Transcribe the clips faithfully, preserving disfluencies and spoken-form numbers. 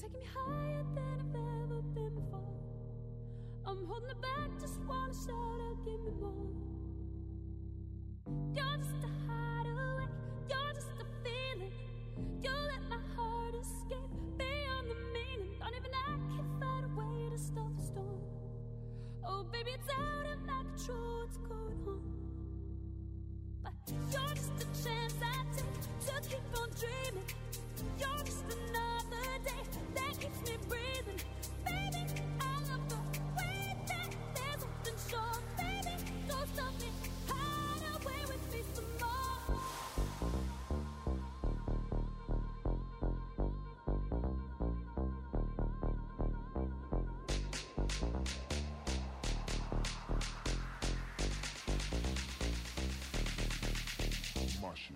taking me higher than I've ever been before. I'm holding it back, just wanna shout out, give me more. You're just a hideaway, you're just a feeling. You let my heart escape beyond the meaning. Don't even I can find a way to stop the storm. Oh baby, it's out of my control, what's going on? But you're just a chance I take to keep on dreaming. You're just another day that keeps me breathing. Baby, I love the way that there's nothing short. Baby, don't stop me, hide away with me some more. My shit.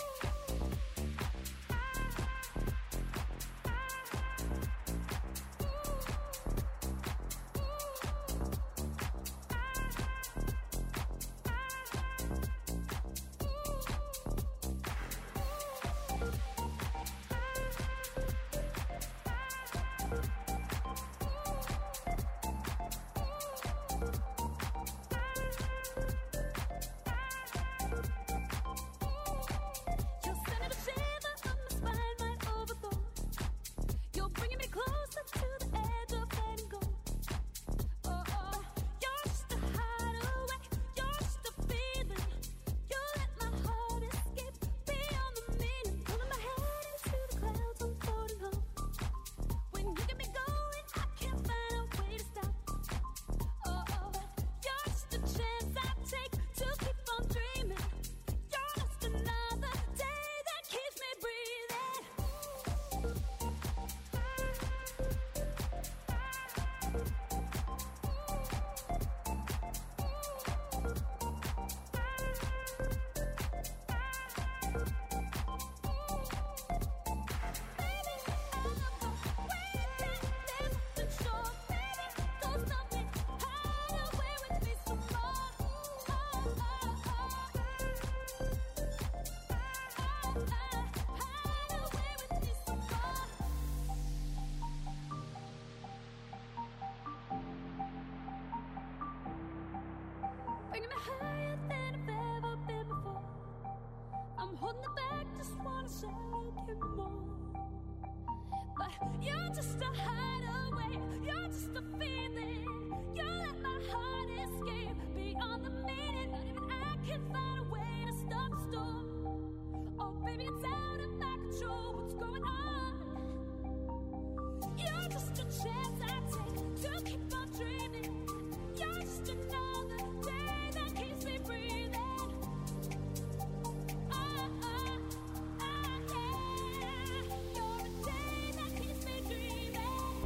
Bringing me higher than I've ever been before. I'm holding it back, just wanna shout, give me more. But you're just a hideaway, you're just a feeling. You let my heart escape beyond the meaning. Not even I can find a way to stop the storm. Oh baby, it's out of my control, what's going on? You're just a chance I take to keep on dreaming. You're just another day that keeps me breathing. Oh, oh, oh, yeah. You're a day that keeps me dreaming.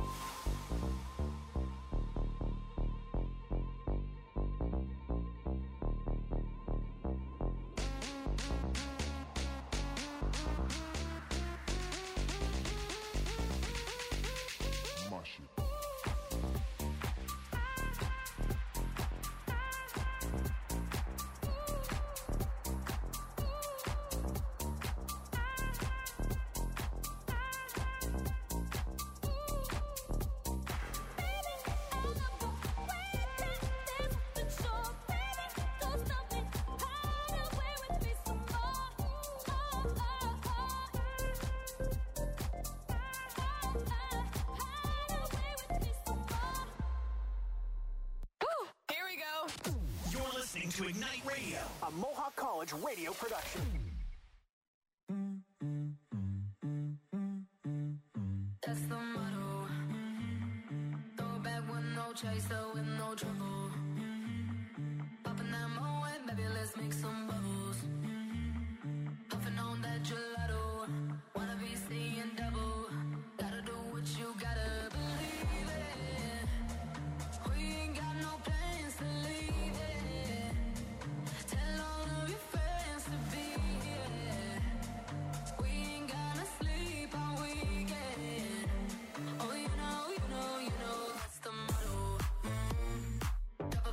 My shit. Here we go. You're listening to Ignite Radio, A Mohawk College radio production. That's the motto. Throw it back with no chaser, with no trouble. Popping that Moet, baby, let's make some bubbles. Puffing on that gelato. Wanna be seeing double. Gotta do what you gotta believe it. We ain't got no plans to leave it. Tell all of your friends to be here. We ain't gonna sleep all weekend. Oh, you know, you know, you know, that's the motto. Double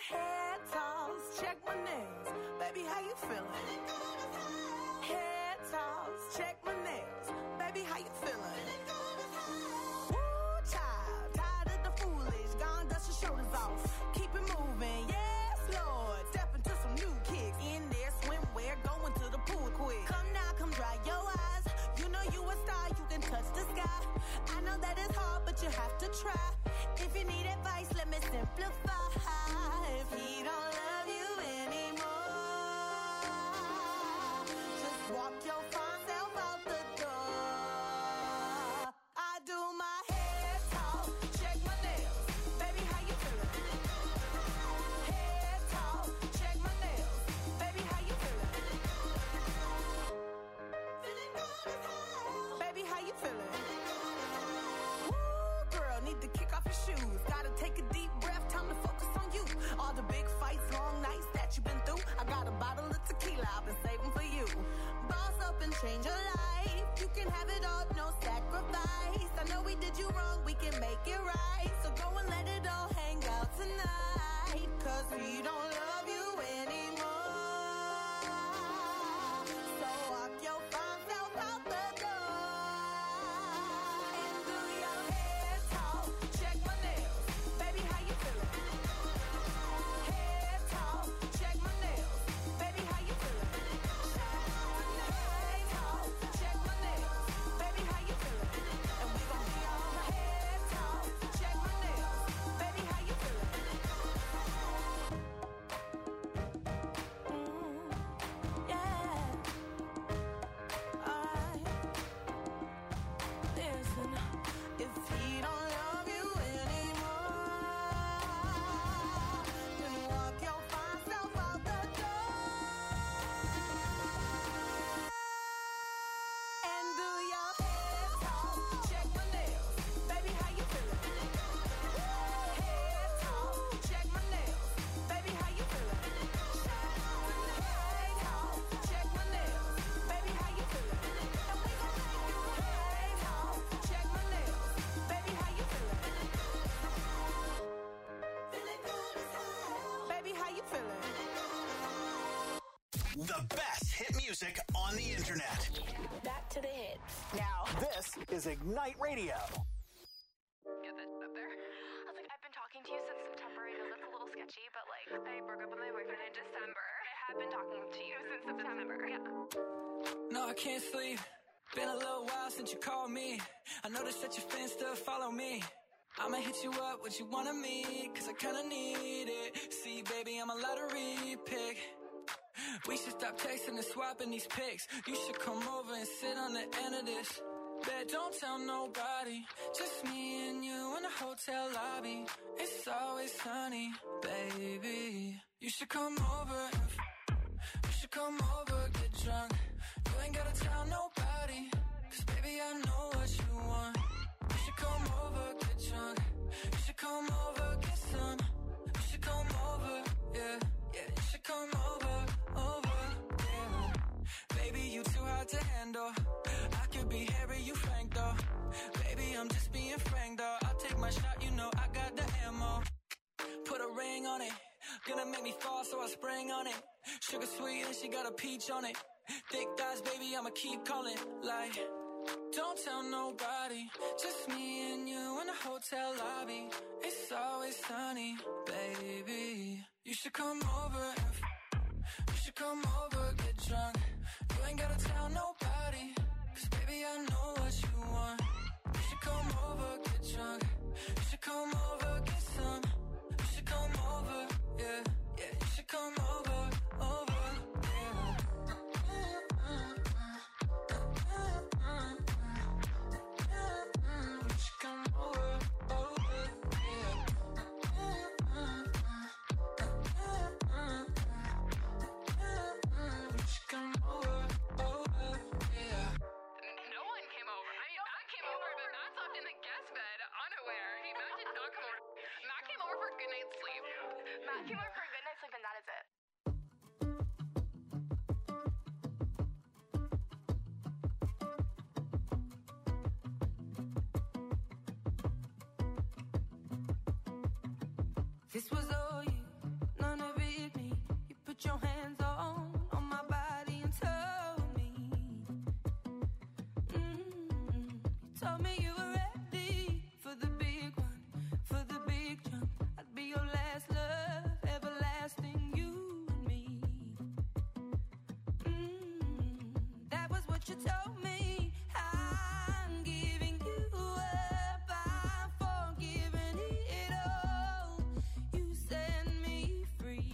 head toss, check my nails. Baby, how you feeling? Head toss, check my nails. Baby, how you feeling? Woo, child, tired of the foolish. Gone, dust your shoulders off. Keep it moving, yes, Lord. Step into some new kicks. In there, swimwear, going to the pool quick. Come now, come dry your eyes. You know you a star, you can touch the sky. I know that it's hard, but you have to try. If you need advice, let me simplify. If he don't love you anymore, just walk your fine self out the door. I do my head talk, check my nails. Baby, how you feeling? Head talk, check my nails. Baby, how you feeling? Feeling good as hell. Baby, how you feeling? Woo, girl, need to kick off your shoes. Gotta take a deep breath, time to focus on you. All the big fights, long nights that you've been through. I got a bottle of tequila I've been saving for you. Boss up and change your life. You can have it all, no sacrifice. I know we did you wrong, we can make it right. So go and let it all hang out tonight. Cause we don't love you anymore. So walk your fine self out the door. And do your head talk, check my nails. Baby, how you feeling? Head talk, check my nails. Baby, how you feeling? Head talk, check my nails. Baby, how you feeling? And we gon' be on the head talk, check my nails. Baby, how you feeling? Mm, yeah. Alright. Listen, if he don't love you anymore, then walk your fine self out the door. And do your head talk, check my nails. Baby, how you feeling? Head talk, check my nails. Baby, how you feeling? Head talk, check my nails. Baby, how you feeling? And we gon' make you head talk, check my nails. Baby, how you feeling? Feeling good as hell. Baby, how you feeling? The best hit music on the internet. Back to the hits. Now, this is Ignite Radio. Get that up there. I was like, I've been talking to you since September. I know that's a little sketchy, but like, I broke up with my boyfriend in December. I have been talking to you since September. Yeah. No, I can't sleep. Been a little while since you called me. I noticed that your fans still follow me. I'ma hit you up, what you wanna meet, cause I kinda need it. See, baby, I'm a lottery pick. We should stop texting and swapping these pics. You should come over and sit on the end of this. Bet don't tell nobody, just me and you in the hotel lobby. It's always sunny, baby. You should come over and f- you should come over, get drunk. You ain't gotta tell nobody, cause baby I know what you want. You should come over, get drunk. You should come over, get some. You should come over, yeah, yeah. You should come over, over, yeah. Baby, you too hard to handle. I could be Harry, you Frank though. Baby, I'm just being frank though. I'll take my shot, you know I got the ammo. Put a ring on it, gonna make me fall, so I spring on it. Sugar sweet and she got a peach on it. Thick thighs, baby, I'ma keep calling. Like, don't tell nobody, just me and you in the hotel lobby. It's always sunny, baby. You should come over and f- you should come over, get drunk. You ain't gotta tell nobody, cause baby I know what you want. You should come over, get drunk. You should come over, get some. You should come over, yeah, yeah. You should come over, over, yeah. You should come over, over, yeah. You should come over, over, yeah. No one came over. I mean, Matt came over, but Matt slept in the guest bed, unaware. He, Matt did not come over. Matt came over for a good night's sleep. Matt came over for a good night's sleep, and that is it. This was all you, put your hands on, on my body and told me, mm-hmm. You told me you were ready for the big one, for the big jump. I'd be your last love, everlasting, you and me. Mm-hmm. That was what you told me. I'm giving you up, I'm forgiving it all. You set me free.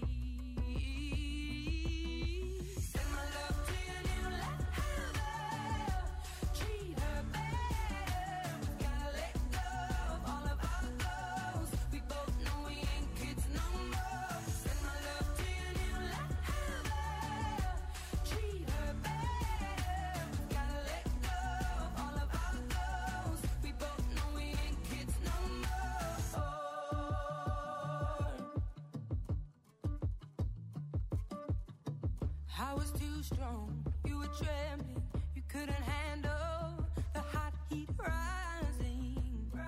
Send my love to your new lover. Treat her better. Gotta let go of all of our goals. We both know we ain't kids no more. Send my love to your new lover. Treat her better. Gotta let go of all of our goals. We both know we ain't kids no more. I was too strong, you were trembling, you couldn't handle the hot heat rising.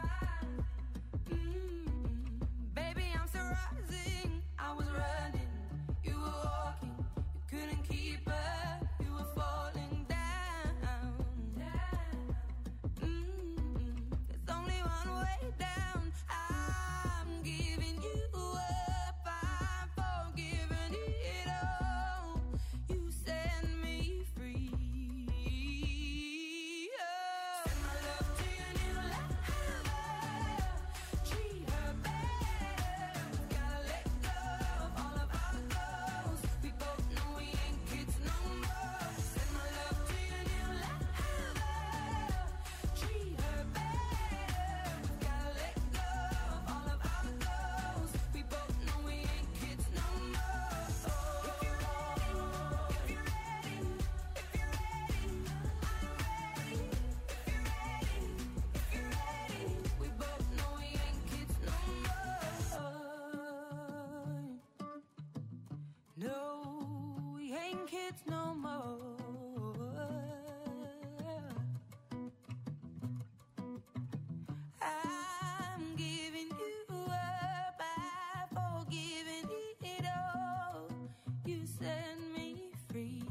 Mm, baby, I'm still rising. I was running, you were walking, you couldn't keep up, you were falling down. Mm, there's only one way down. I'm giving you up, I'm forgiving it all. You set me free. Oh. Send my love to your new lover. Treat her better. Gotta let go of all of our goals. We both know we ain't kids no more. Send my love to your new lover. Treat her better. Gotta let go of all of our goals. We both know we ain't kids no more. If you're ready, if you're ready, if you're ready, I'm ready. If you're ready, if you're ready, we both know we ain't kids no more. No, we ain't kids no more. I'm giving you up, I've forgiven it all. You set me free.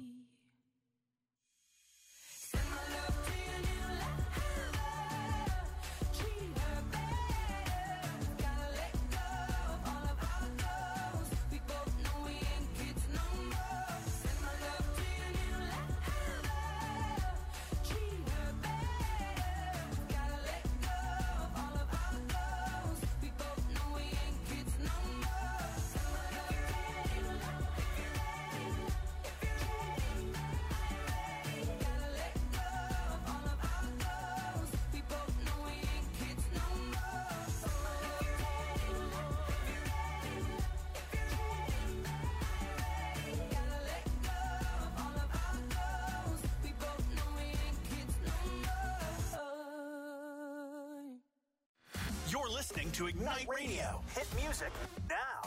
Send my love to your new lover. Treat her better. Gotta let go of all of our goals. We both know we ain't kids no more. Send my love to your new lover. Treat her better. Gotta let go of all of our goals. We both know we ain't kids no more. Send my love to your new lover. If you're ready, if you're ready, I'm ready. Gotta let go of all of our goals. We both know we ain't kids no more. Send my love to your new lover. If you're ready, if you're ready, I'm ready. Gotta let go of all of our goals. We both know we ain't kids no more. You're listening to Ignite Radio. Hit music now.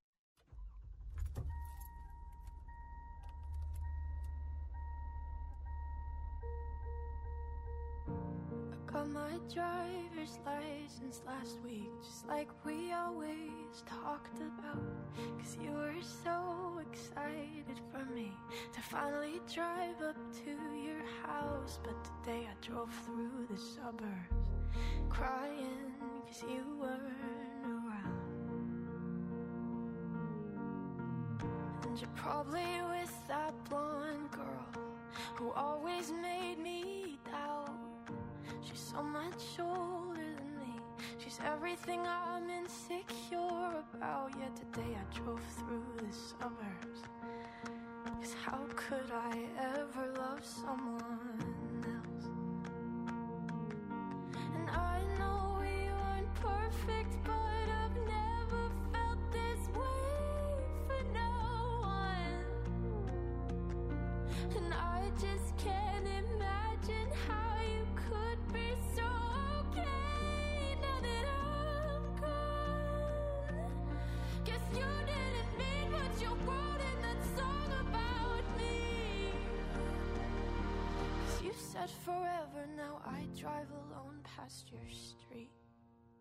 Got my driver's license last week, just like we always talked about. Cause you were so excited for me to finally drive up to your house. But today I drove through the suburbs crying cause you weren't around. And you're probably with that blonde girl who always made me doubt. She's so much older than me. She's everything I'm insecure about. Yet today I drove through the suburbs. Cause how could I ever love someone else? And I know we weren't perfect, but I've never felt this way for no one. And I just can't imagine how you could be so okay now that I'm gone. Guess you didn't mean what you wrote in that song about me. Cause you said forever, now I drive alone past your street.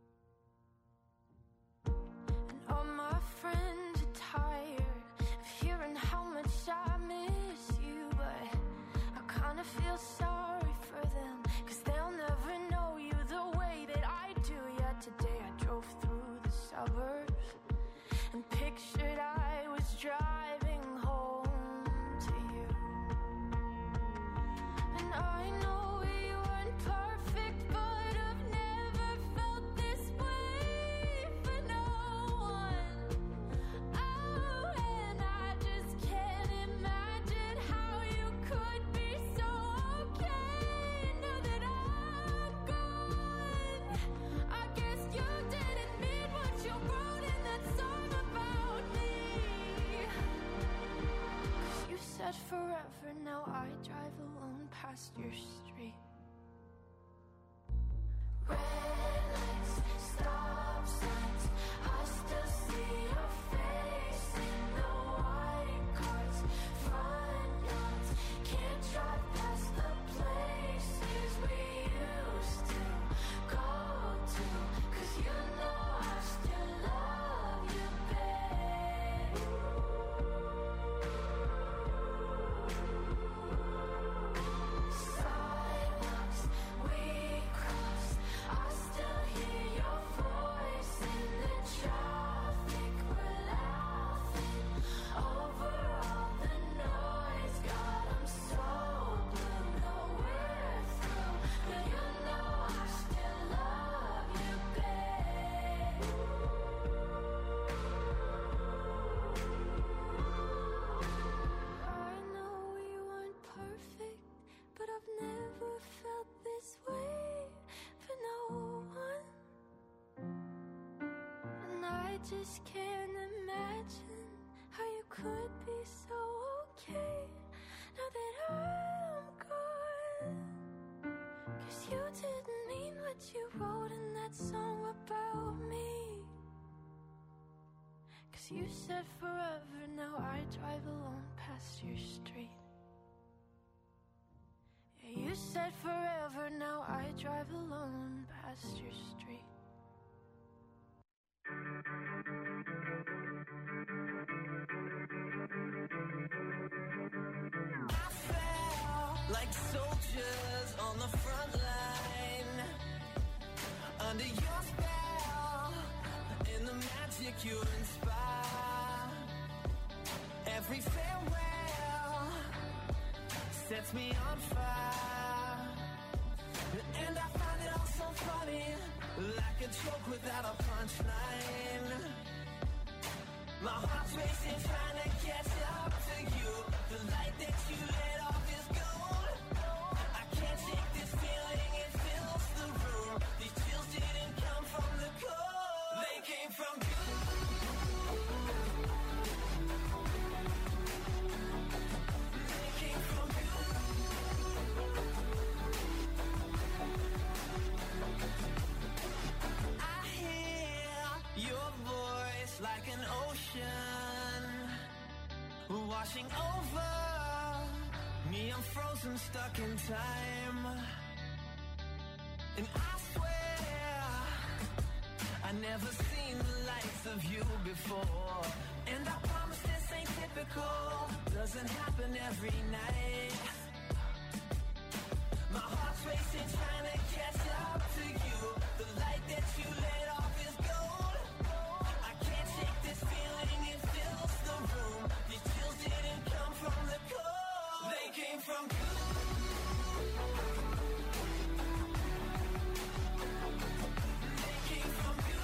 And all my friends are tired of hearing feel sorry for them, 'cause they'll never know you the way that I do. Yeah, today I drove through the suburbs and pictured I was driving home to you. And I know we weren't perfect, but I've never felt this way for no one. Oh, and I just can't imagine how you could be so okay now that I'm gone. I guess you didn't mean what you wrote in that song about me. 'Cause you said forever, now I drive alone past your street. Red lights, stop signs, I still see your face in the white cars, front yards. Can't drive past the places we used to go to, 'cause you know I still love you, babe. Sidewalks we cross, I still hear your voice in the traffic. We're laughing over all the noise. God, I'm so blue, know we're through, but you know I still love you, babe. I know we weren't perfect, but I've never felt this way for no one. And I just can't imagine how you could be so okay now that I'm gone. 'Cause you didn't mean what you wrote in that song about me. 'Cause you said forever, now I drive alone past your street. Yeah, you said forever, now I drive alone past your street. I fell like soldiers on the front line, under your spell, in the magic you inspire. Every farewell sets me on fire, and I find it all so funny, like a joke without a punchline. My heart's racing, trying to catch up to you. The light that you lit off is gold. I can't shake this feeling, it fills the room. These chills didn't come from the cold, they came from you. They came from you. I hear your voice like an ocean washing over me. I'm frozen, stuck in time, and I swear I never seen the likes of you before. And I promise this ain't typical, doesn't happen every night. My heart's racing, trying to catch up to you. The light that you lit off is gold. I can't shake this feeling, it fills the room. These chills didn't come from the cold, they came from you. They came from you.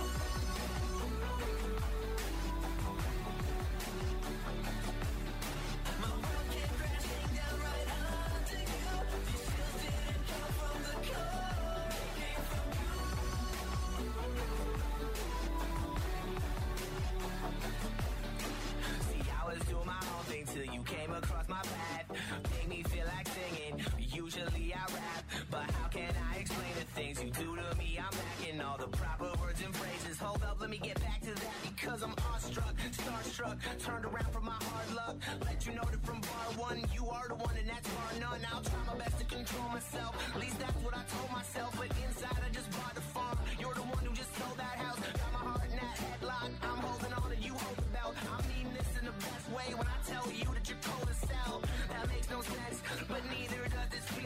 My world came crashing down right under you. These chills didn't come from the cold, they came from you. See, I was doing my own thing till you came across my path. Made me feel like singing. Usually I rap, but how can I explain the things you do to me? I'm lacking all the proper words and phrases. Hold up, let me get back to that, because I'm awestruck, starstruck, turned around from my hard luck. Let you know that from bar one, you are the one and that's bar none. I'll try my best to control myself, at least that's what I told myself. But inside I just bought the farm. You're the one who just sold that house. Got my heart in that headlock. I'm holding on and you hold the belt. I mean this in the best way when I tell you that you're cold as hell. That makes no sense, but neither does this feel.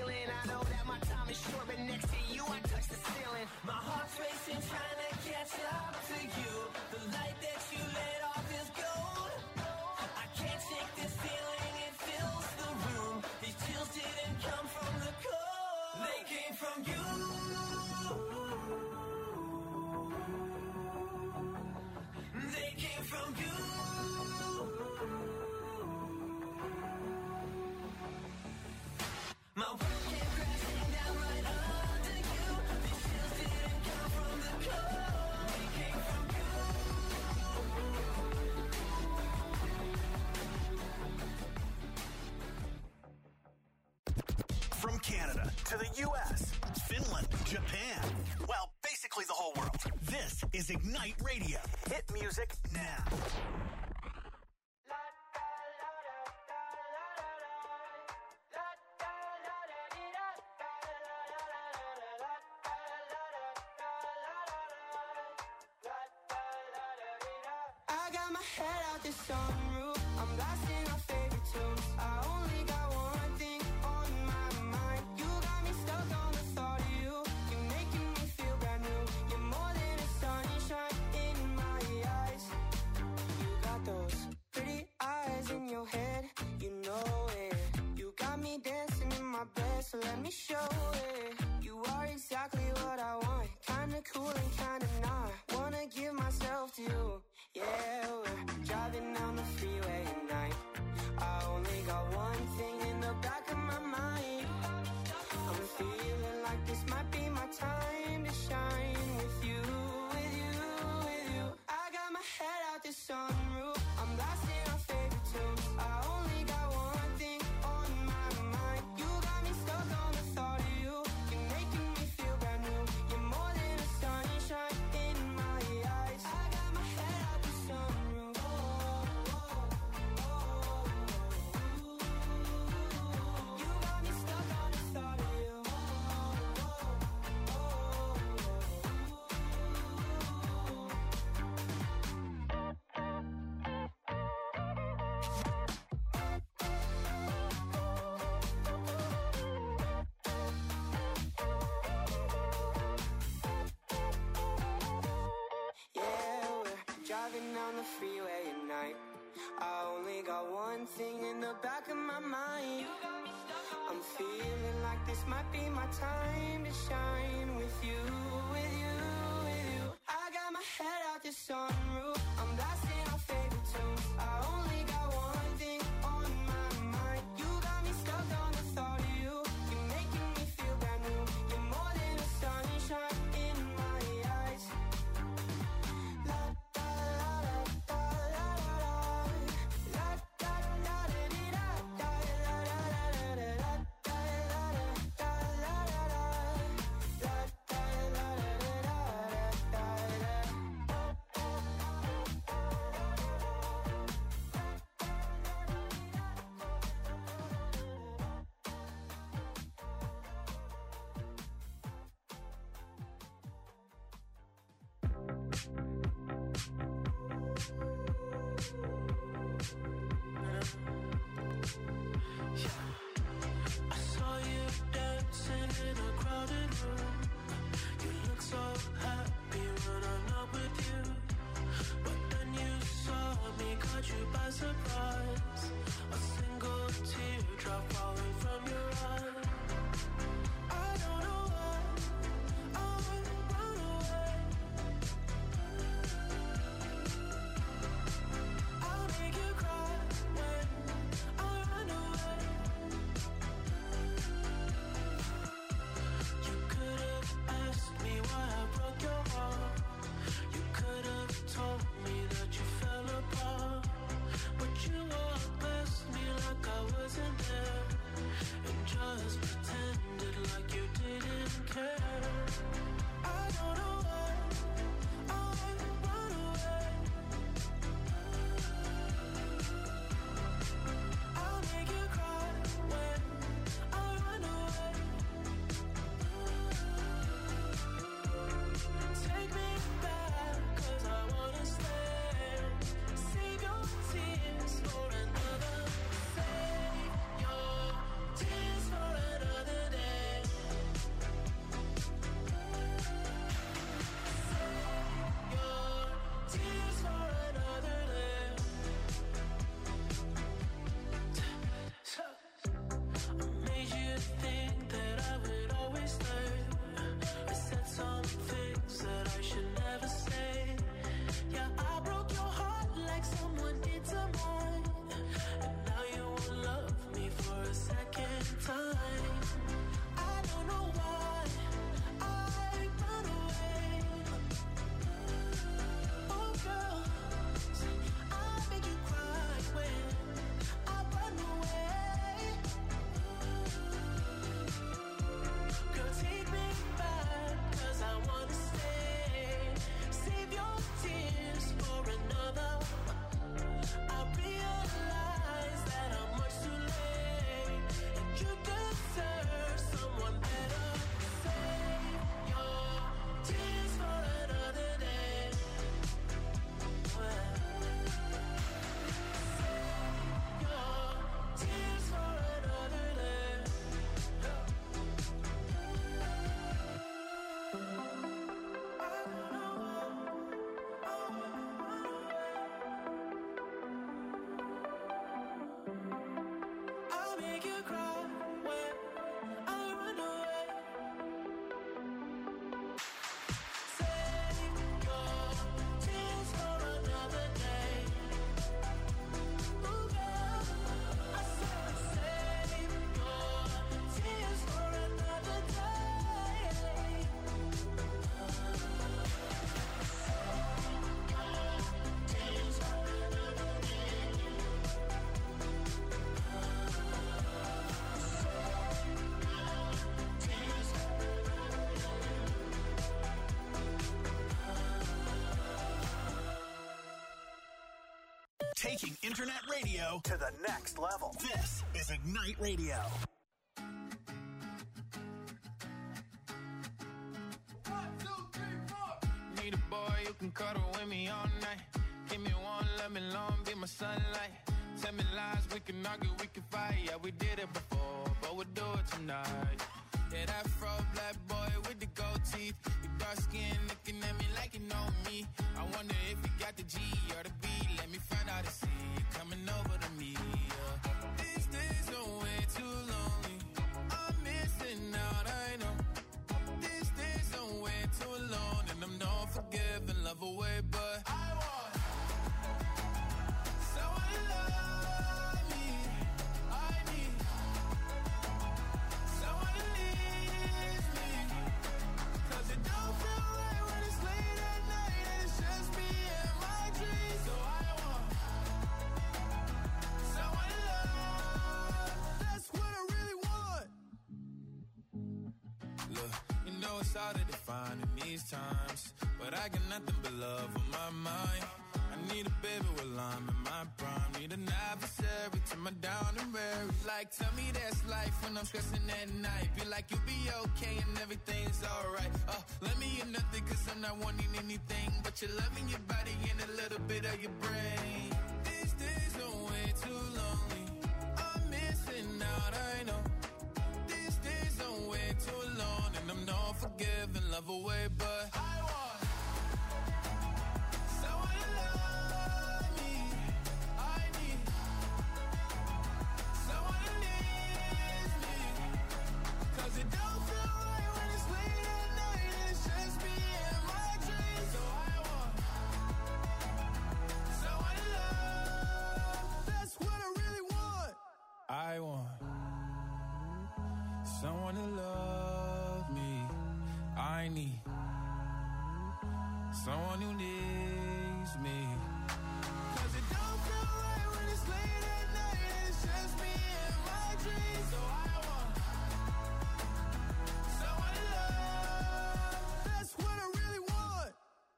racing, trying to catch up to you. The light that you let off is gold. I can't shake this feeling, it fills the room. These chills didn't come from the cold, they came from you. They came from you. My world came crashing down right under you. These chills didn't come from the cold, they came from you. From Canada to the U S, Finland, Japan, well, basically the whole world. This is Ignite Radio. Hit music now. I got my head out the sunroof. I'm blasting our favorite tunes. I only got one thing on my mind. You got me stuck on the thought of you. You're making me feel brand new. You're more than a sunshine in my eyes. You got those pretty eyes in your head. You know it. You got me dancing in my bed, so let me show it. You are exactly what I want. Kinda cool and kinda not. Wanna give myself to you. Yeah, we're driving down the freeway at night. I only got one thing in the back of my mind. I'm feeling like this might be my time to shine with you, with you, with you. I got my head out the sunroof. I'm blasting our favorite tunes. I only got one thing on my mind. You got me stuck on the thought of you. You're making me feel brand new. You're more than a sunshine in my eyes. I got my head out the sunroof. Oh, oh, oh, oh. You got me stuck on the thought of you. Oh, oh, yeah, we're driving down the freeway at night. I only got one thing in the back of my mind. I'm feeling like this might be my time to shine with you, with you, with you. I got my head out the sunroof. I'm blasting our favorite tunes. I only got one thing on my mind. You got me stuck on the thought of you. You're making me feel brand new. You're more than a sunshine in my eyes. La da la da la la la. La da la da dee da da la la la la la. La da la da la la la. La da la da da da da. I saw you dancing in a crowded room. You look so happy when I'm not with you. But then you saw me, caught you by surprise. A single teardrop falling from your eye. I don't know why I would run away. I'll make you cry when I run away. You could have asked me why I broke your heart. You could have told me that you fell apart. But you walked past Taking internet radio to the next level. This is Ignite Radio. One, two, three, four. Need a boy who can cuddle with me all night. Give me one, let me long, be my sunlight. Tell me lies, we can argue, we can fight. Yeah, we did it before, but we'll do it tonight. Yeah, that fro black boy with the gold teeth. Your dark skin looking at me like you know me. I wonder if you got the G or the B. Let me find out and see you coming over to me. Yeah. These days are way too lonely. I'm missing out, I know. These days are way too alone. And I'm not forgiving, love away, but I want someone to love me. I need someone to leave me. Cause it don't feel right when it's late at night and it's just me and my dreams. So I want someone to love. That's what I really want. Look, you know it's hard to define in these times, but I got nothing but love on my mind. I need a baby while I'm in my prime. Need an adversary to my down and weary. Like, tell me that's life when I'm stressing at night. Be like, you'll be okay and everything's alright. Uh, let me in nothing cause I'm not wanting anything but your love in your body and a little bit of your brain. These days are way too lonely. I'm missing out, I know. These days are way too alone. And I'm not forgiving, love away, but I want someone to love me. I need someone to leave me. Cause it don't feel right when it's late at night and it's just me and my dreams. So I want someone to love. That's what I really want. I want someone to love me. I need someone who needs me. Cause it don't feel right when it's late at night and it's just me and my dreams. So I want someone to love. That's what I really want.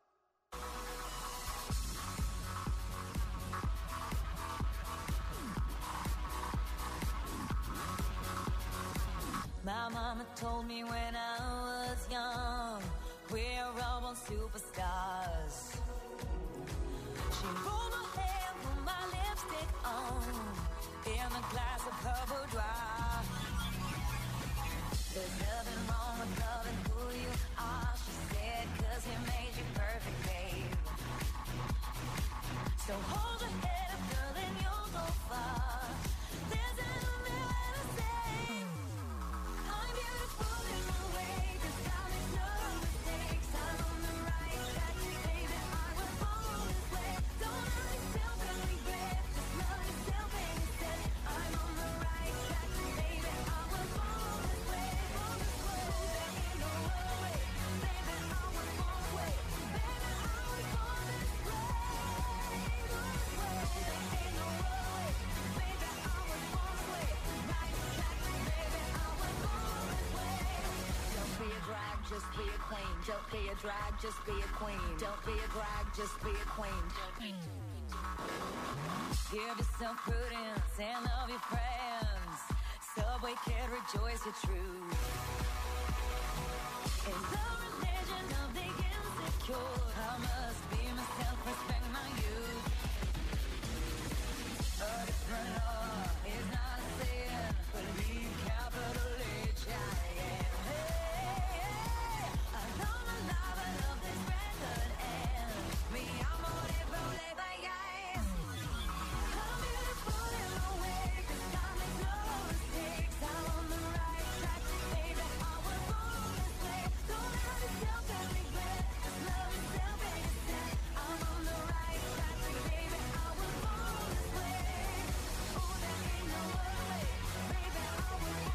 My mama told me when I was young, we're all born superstars. She rolled my hair, put my lipstick on, in a glass of her boudoir. There's nothing wrong with loving who you are, she said, cause he made you perfect, babe. So hold your head up, girl, and you'll go far. There's an way to say I'm beautiful in my way, cause I make no mistakes. I'm on the right track, baby, I was born this way. Don't hurt yourself and regret, just love yourself instead. I'm on the right track, baby, I was born this way. Born this way. There ain't no other way, baby, I was born this way. Baby, I was born this way. Born this way. There ain't no other way, baby, I was born this way. Right track, baby, I was born this way. Don't be a drag, just be a queen. Don't be a drag, just be a queen. Don't be a drag, just be a queen. Give yourself prudence and love your friends. Subway kid, rejoice your truth. In the religion of the insecure, I must be myself, respect my youth. A different law is not a sin, believe capital H I M. Hey, hey, I love my life, I love this record, and me amor de problema, yes. I'm beautiful in my way, cause I make no mistakes. I'm on the right track, baby, I was born this way. Don't hurt yourself and regret, just love yourself instead. I'm on the right track, baby, I was born this way. Oh, there ain't no other way, baby, I was born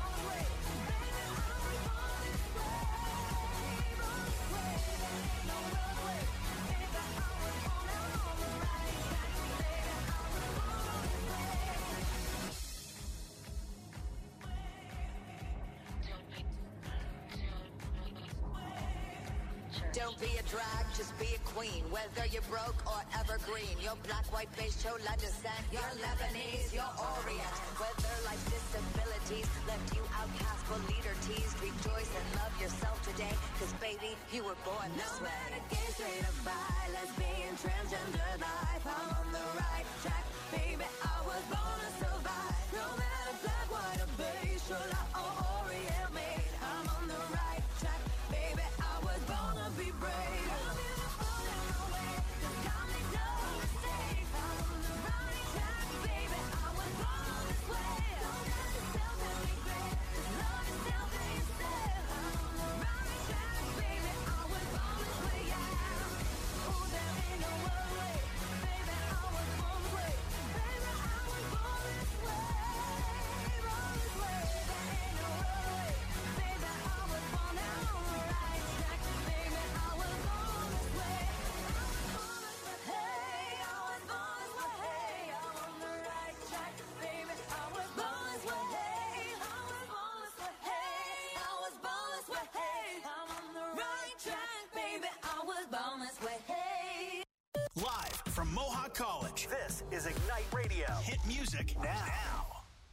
Don't be a drag, just be a queen. Whether you're broke or evergreen, your black, white, beige, chola descent, you're Lebanese, you're Orient. Whether life's disabilities left you outcast but leader teased, rejoice and love yourself today, cause baby, you were born this way. No matter gay, straight or bi, lesbian, transgender life, I'm on the right track, baby, I was born to survive. No matter black, white, or beige, chola or Orient made, I'm on the right track, baby, I was born to be brave. I'm beautiful in a way that got me no mistake. I'm on the right track, baby, I was born on this way. Don't ask yourself and regret, just love yourself and yourself. I'm on the right track, baby, I was born this way, yeah. Oh, there ain't no other way, baby, I was born this way. Baby, I was born this way, born this way. There ain't no other way, baby, I was born on the right track, baby, I was born this way. Hey, I was born this way. Hey, I'm on the right track, baby, I was born this way. Hey, I was born this way. Hey, I was born this way. Hey, I'm on the right track, baby, I was born this way. Hey. Live from Mohawk College, this is Ignite Radio. Hit music now.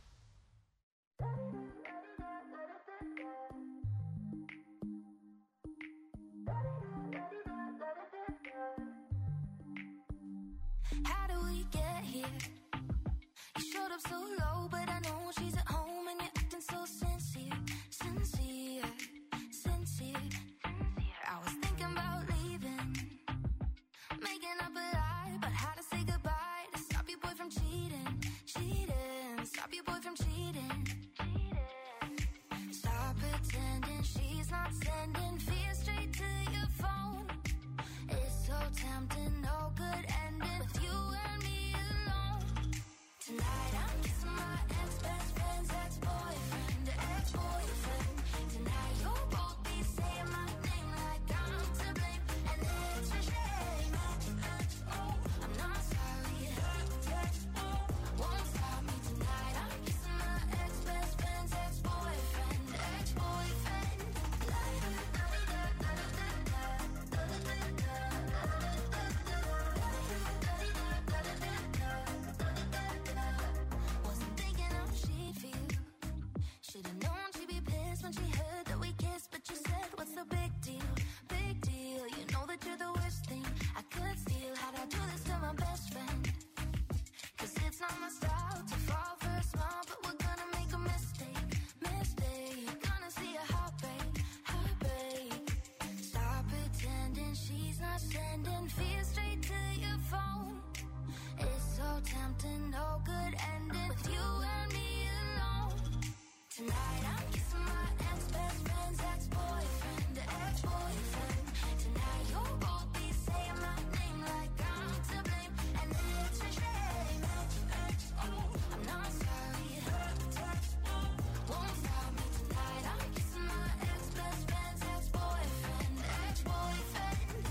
How do we get here? You showed up so low, but I know she's at home and you're acting so sincere, sincere, sincere. I was thinking about leaving, making up a lie about how to say goodbye to stop your boy from cheating, cheating, stop your boy from cheating. Stop pretending she's not sending fear straight to your phone. It's so tempting, no good ending with you and me alone. Tonight I'm kissing my ex-best friend's ex-boyfriend, ex-boyfriend. Tonight you'll both be saying my name like I'm to blame, and it's a shame. Oh, I'm not sorry. Won't stop me tonight. I'm kissing my ex-best friend's ex-boyfriend, ex-boyfriend. Wasn't thinking how she'd feel. Should've known she'd be pissed when she heard that we kissed, but you said, what's the big deal? Big deal. You know that you're the worst thing I could steal. How'd I do this to my best friend? Cause it's not my style to fall for a smile, but we're gonna make a mistake, mistake. Gonna see a heartbreak, heartbreak. Stop pretending she's not sending fear straight to your phone. It's so tempting, no good ending with you and me alone. Tonight I'm kissing my ex-best friend's ex-boyfriend, ex-boyfriend. Tonight you'll both be saying my name like I'm to blame, and it's a shame. I'm not sorry. Won't stop me tonight. I'm kissing my ex-best friend's ex-boyfriend, ex-boyfriend.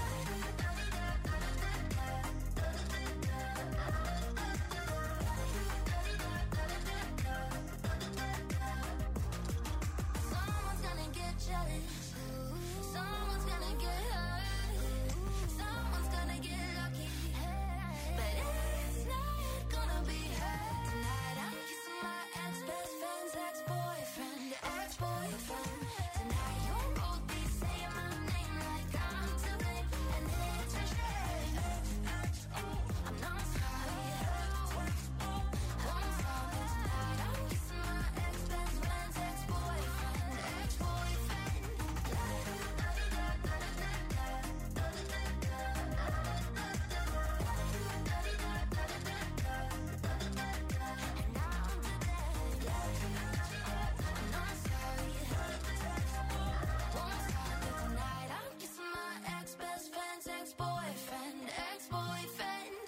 Someone's gonna get jealous. Someone's gonna get hurt. Someone's gonna get lucky. But it's not gonna be her. Tonight I'm kissing my ex-best friend's ex-boyfriend, ex-boyfriend. Tonight you'll both be saying my name like I'm to blame, and it's a shame. I'm not sorry. Won't stop me tonight. I'm kissing my ex-best friend's ex-boyfriend, ex-boyfriend. And now I'm I'm not sorry. Won't stop me tonight. I'm kissing my ex-best friend's ex-boyfriend, ex-boyfriend.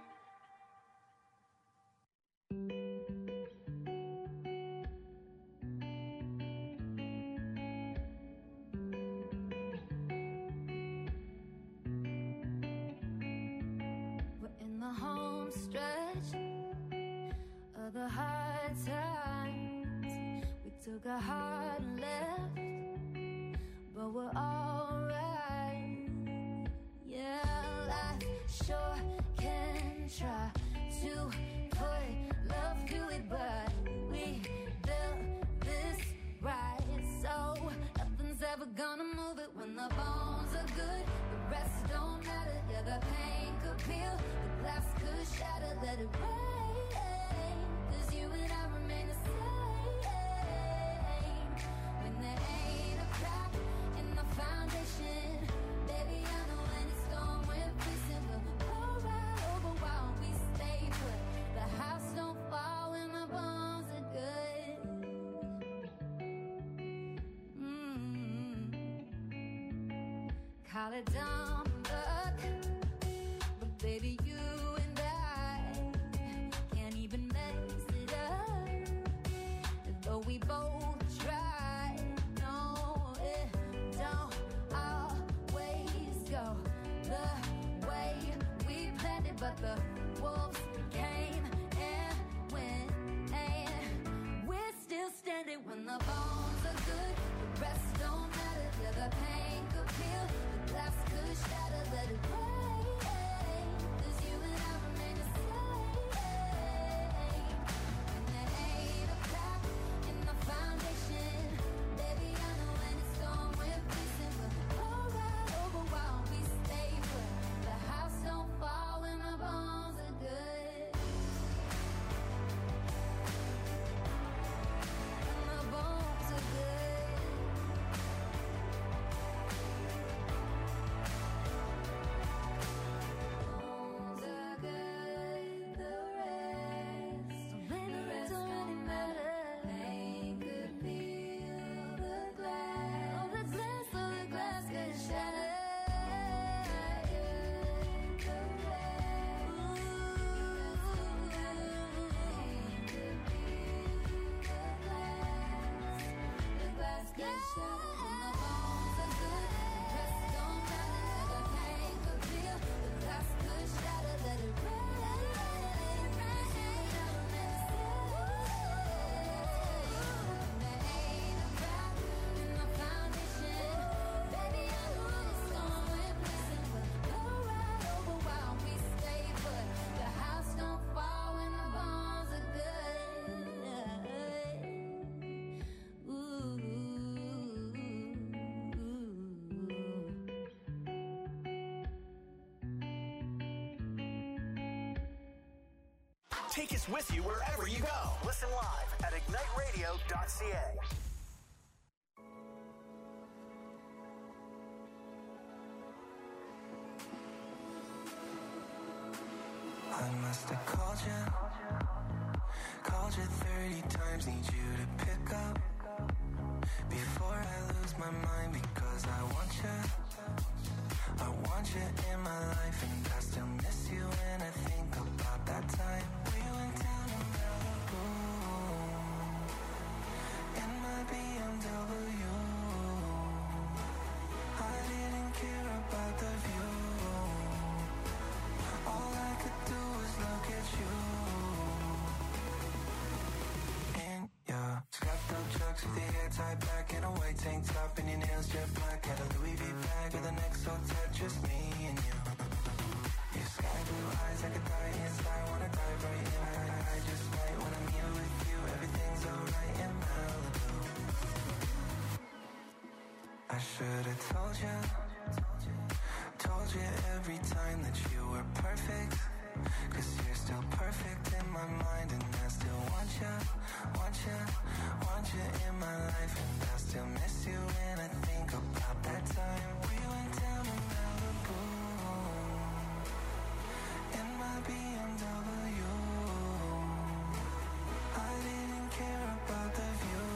We're in the home stretch of the hard times. We took a hard left, but we're alright. shatter, let it rain. Cause you and I remain the same. When there ain't a crack in the foundation, baby, I know any storm we're facing will blow right over while we stay put. The house don't fall when my bones are good. Mm-hmm. Call it dumb luck, but baby, you and I can't even mess it up. Though we both try, no, it don't always go the way we planned it. But the wolves came and went, and we're still standing. When the bones are good, the rest don't matter. Yeah, the pain could heal, the glass could shatter, let it rain. Cause you and I remain the same. When there ain't a crack in the foundation, baby, I know any storm we're facing will blow right over while we stay put. The house don't fall when my bones are good. When my bones are good. Bones are good, the rest don't really matter. Pain could feel the glass. Oh, the glass, oh, the glass could shatter. The rest. Pain could feel the glass. The glass could shatter. When the bones are good, the rest don't matter. The pain could feel the glass could shatter. Let it rain. Take us with you wherever you go. Listen live at ignite radio dot c a. I must have called you, called you thirty times, need you to pick up before I lose my mind, because I want you, I want you in my life, and I still miss you when I think about that time we went down to Malibu in my B M W. I didn't care about the view, all I could do was look at you. In your scuffed up chucks with your hair tied back in a white tank top and your nails jet black, had a Louis V bag with an X O tat, just me and you. Your sky blue eyes, I could die inside, wanna dive right in. I, I just might when I'm here with you, everything's alright in Malibu. I should've told you, told you every time that you were perfect, cause you're still perfect in my mind, and I still want you, want you, want you in my life, and I still miss you when I think about that time we went down to Malibu in my B M W. I didn't care about the view,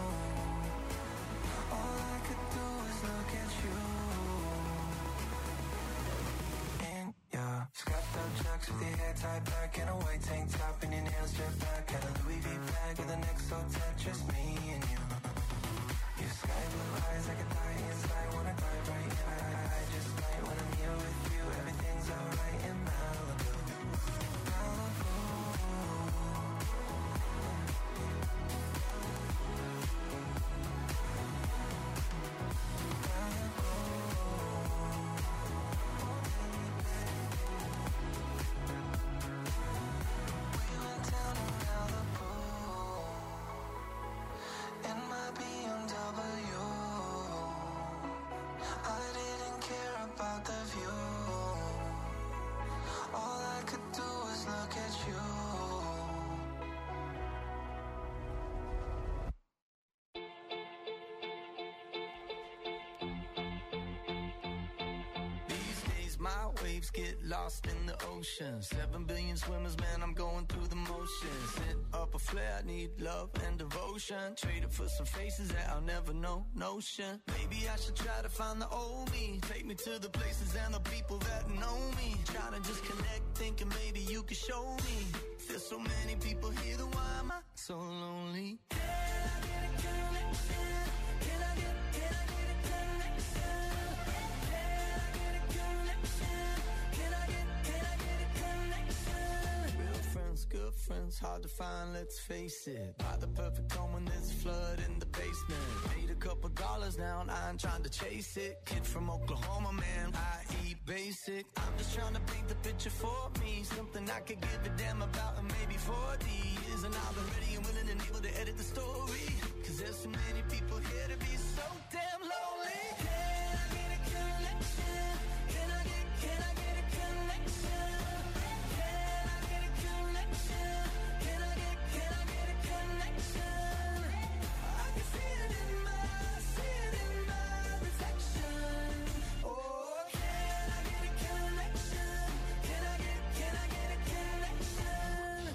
all I could do was look at you. In your scuffed up chucks with your hair tied back in a white tank top and your nails jet black, had a Louis V bag with an X O tat, just me and you. Your sky blue eyes, I could die inside, wanna dive right in. I, I, I just might when I'm here with you, everything's alright in Malibu. Malibu. We went down to Malibu waves get lost in the ocean. Seven billion swimmers, man, I'm going through the motions. Lit up a flare, need love and devotion. Traded for some faces that I'll never know, notion. Maybe I should try to find the old me. Take me to the places and the people that know me. Trying to just connect, thinking maybe you could show me. There's so many people here, then why am I so lonely? Can I get a connection? Can I get, can I get a connection? Can I get a connection? Can I get, can I get a connection? Real friends, good friends, hard to find, let's face it. Buy the perfect home when there's a flood in the basement. Made a couple dollars now and I ain't trying to chase it. Kid from Oklahoma, man, I eat basic. I'm just trying to paint the picture for me. Something I could give a damn about in maybe forty years. And I'll be ready and willing and able to edit the story. Cause there's so many people here to be so damn lonely. Can I get a connection? Can I get, can I get a connection? Can I get a connection? Can I get, can I get a connection? I can see it in my, see it in my reflection. Oh, can I get a connection? Can I get, can I get a connection?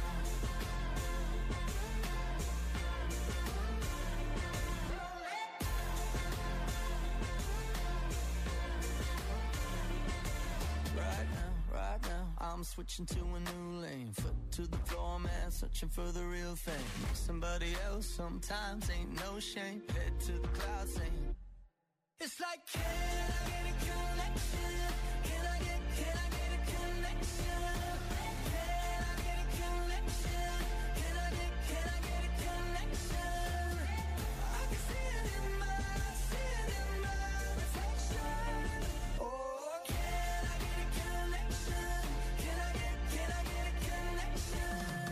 Right now, right now, I'm switching to a new lane. Foot to the floor, man, searching for the real thing. Somebody else sometimes ain't no shame. Head to the clouds saying, it's like, can I get a connection? Can I get, can I get a connection? Can I get a connection? Can I get, can I get a connection? I can see it in my, see it in my reflection. Oh, can I get a connection? Can I get, can I get a connection?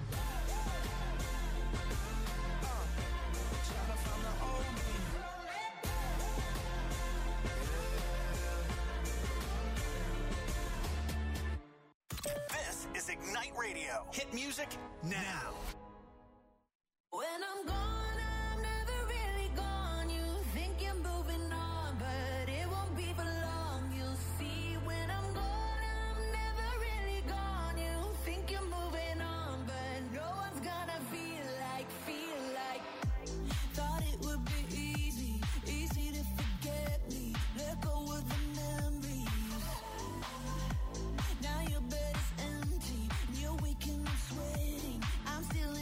Uh, trying to find the old me. This is Ignite Radio. Hit music now. When I'm gone, I'm never really gone. You think you're moving on, but it won't be for long. You'll see when I'm gone, I'm never really gone. You think you're moving on, but no one's gonna feel like, feel like. Thought it would be easy, easy to forget me. Let go of the memories. Now your bed is empty, you're waking up sweating. I'm still in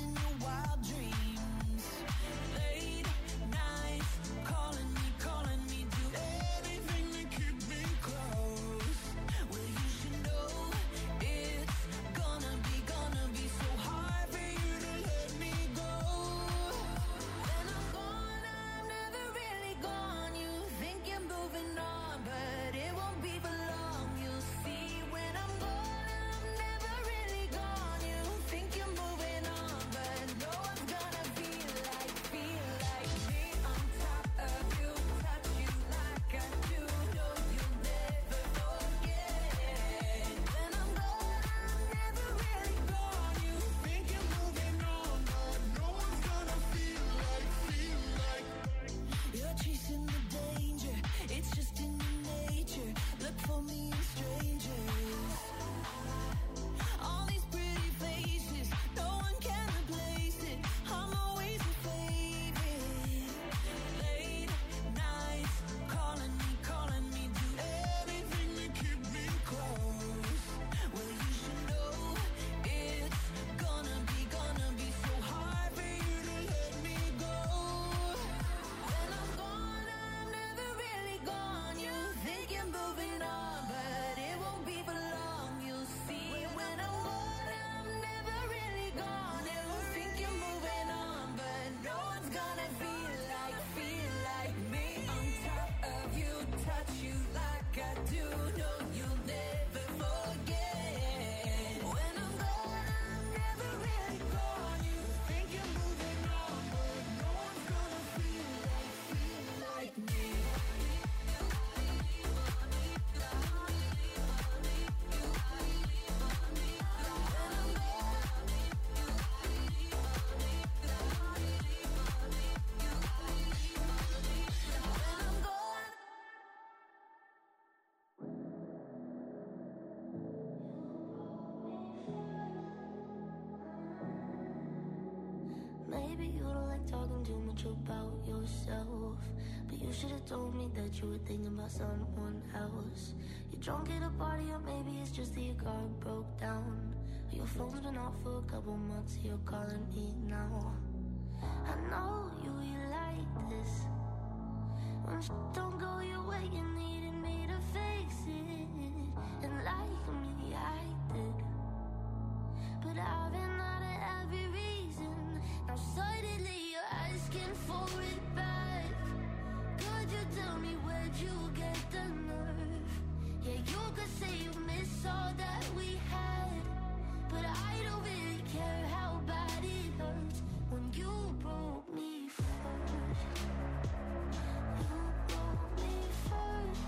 thinking too much about yourself. But you should have told me that you were thinking about someone else. You're drunk at a party, or maybe it's just that your car broke down. Or your phone's been off for a couple months, so you're calling me now. I know you, you like this. When sh- don't go your way, you needed me to fix it. And like me, I did. But I've been out of every reason. Now suddenly you're asking for it back. Could you tell me where'd you get the nerve? Yeah, you could say you miss all that we had. But I don't really care how bad it hurts when you broke me first. You broke me first.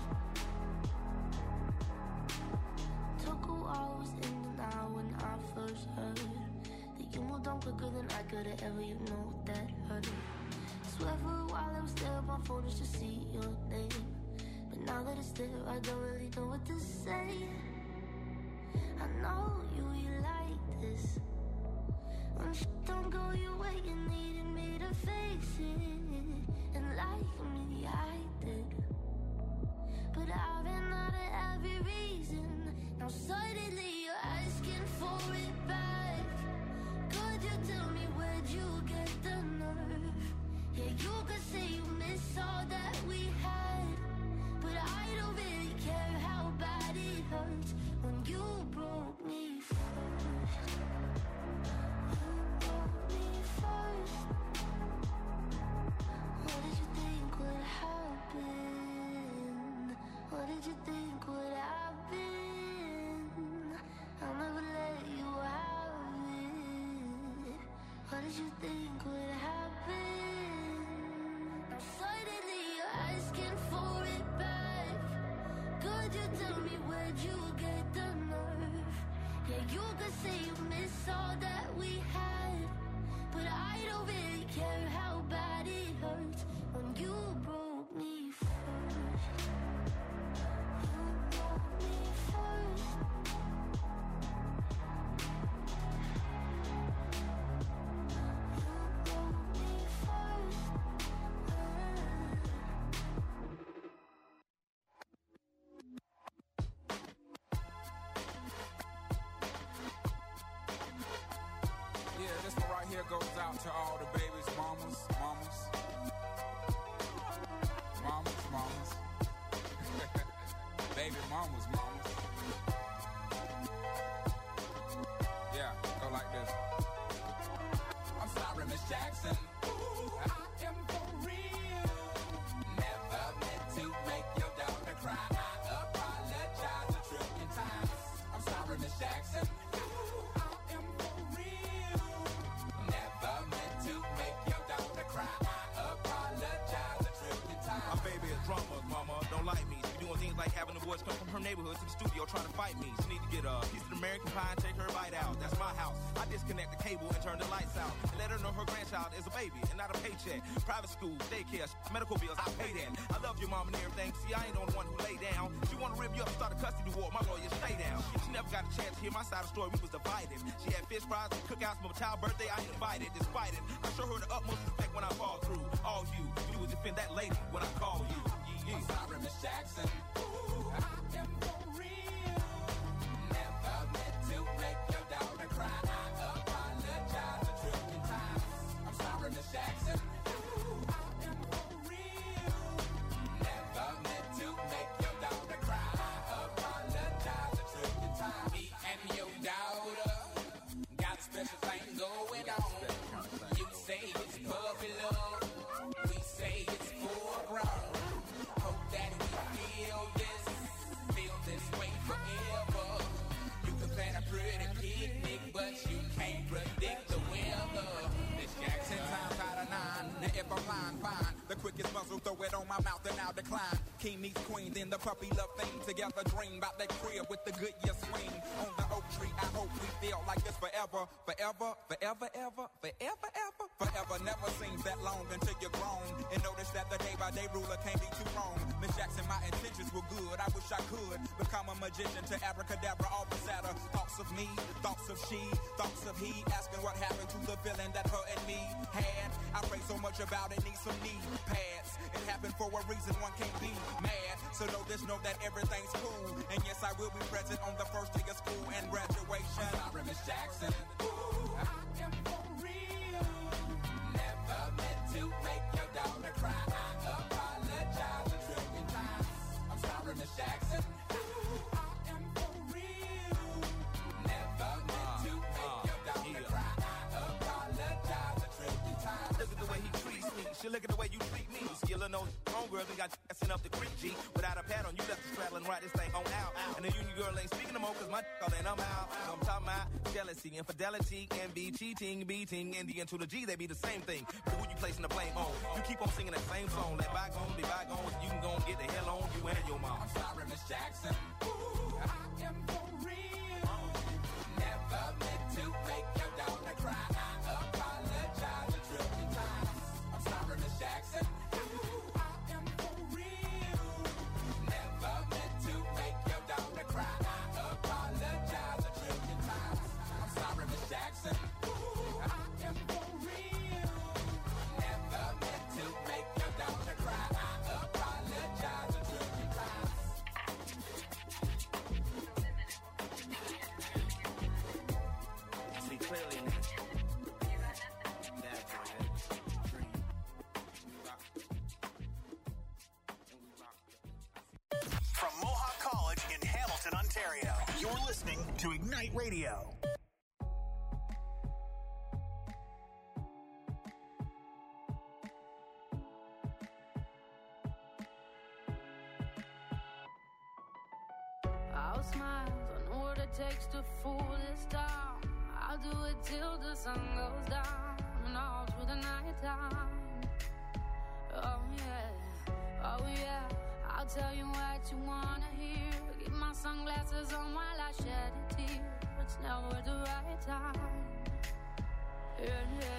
Took a while, was in and out when I first heard that you moved on quicker than I could have ever, you know that hurt. Swear for a while I would stare at my phone just to see your name. But now that it's there, I don't really know what to say. I know you, you like this. When sh- don't go your way, you needed me to fix it. And like me, I did. But I've been out of every reason. Now suddenly you're asking for it back. Could you tell me where'd you get the nerve? Yeah, you could say you miss all that we had. But I don't really care how bad it hurts when you broke me first. You broke me first. What did you think would happen? What did you think would happen? I'll never let you have it. What did you think would happen? Now suddenly you're asking for it back. Could you tell me where'd you get the nerve? Yeah, you could say you miss all that we had. But I don't really care how bad it hurts when you broke me first. You broke me first. You broke me first. Yeah, this one right here goes out to all the babies, mamas, mamas, mamas, mamas, baby mamas, mamas. Yeah, go like this. I'm sorry, Miss Jackson. Ooh, I am for real. Never meant to make your daughter cry. I apologize a trillion times. I'm sorry, Miss Jackson. Ooh, I am for real. Never meant to make your daughter cry. I apologize a trillion times. My baby is drama, mama. Don't like me. She doing things like having the boys come from her neighborhood to the studio trying to fight me. She need to get a piece of American pie and take her bite out. That's my house. I disconnect the cable and turn the lights out. And let her know her grandchild is a baby and not a paycheck. Private school, daycare, medical bills, I pay that. I love your mom and everything. See, I ain't the only one who lay down. She wanna rip you up and start a custody war. My lawyer, stay down. She never got a chance to hear my side of the story. We was divided. She had fish fries and cookouts for my child's birthday. I ain't invited. Despite it, I show her the utmost respect when I fall through. All you, you would defend that lady when I call you. Yeah, yeah. I'm sorry, Miss Jackson. Ooh, I am for real. Never meant to make your daughter cry. I apologize a trillion times. I'm sorry, Miss Jackson. Ooh, I am for real. Never meant to make your daughter cry. I apologize a trillion times. Me and your daughter got a special thing going on. You say it's puppy love. We say it's full grown. Hope that we feel this, feel this way forever. You can plan a pretty picnic, but you can't predict the weather. Miss Jackson, times out of nine. Now if I'm lying, fine. The quickest muzzle, throw it on my mouth and I'll decline. king meets queen, then the puppy love thing. Together dream about that crib with the good year swing. On the oak tree, I hope we feel like this forever. Forever, forever, ever, forever, ever. Forever never seems that long until you're grown. And notice that the day by day ruler can't be too wrong. Miss Jackson, my intentions were good. I wish I could become a magician to abracadabra, all Saturn. Thoughts of me, thoughts of she, thoughts of he. Asking what happened to the feeling that her and me had. I pray so much about it, need some knee pads. It happened for a reason, one can't be mad. So know this, know that everything's cool. And yes, I will be present on the first day of school and graduation. I'm sorry, Miss Jackson. Ooh, I am for real. Never meant to make your daughter cry. I apologize a trillion times. I'm sorry, Miss Jackson. Ooh, I am for real. Never meant to make your daughter cry. I apologize a trillion times. Look at the way he treats me. She look at the way you treat me. Skillin' those homegirls and got sent up the creek, G. Without a pad on, you left the straddle and ride this thing on out. And the union girl ain't speaking no more, cause my call and I'm out. So I'm talking about jealousy, infidelity, envy, cheating, beating, and the N to the G, they be the same thing. But who you placing the blame on? You keep on singing that same song. Let bygones be bygones, you can go and get the hell on you and your mom. I'm sorry, Miss Jackson. Ooh, I am for real. Never meant to make your daughter cry. I apologize a trillion times. I'm sorry, Miss Jackson. Ooh, I am for real. Never meant to make your daughter cry. I apologize a trillion times. I'm sorry, Miss Jackson. Ooh, I am for real. Never meant to make your daughter cry. I apologize a trillion times. See clearly now. That's it. Dream. From Mohawk College in Hamilton, Ontario, you're listening to Ignite Radio. I'll smile, I know what it takes to fool this town. I'll do it till the sun goes down and all through the night time. Oh yeah, oh yeah, I'll tell you what you wanna hear. Keep my sunglasses on while I shed a tear. It's never the right time. Yeah, yeah.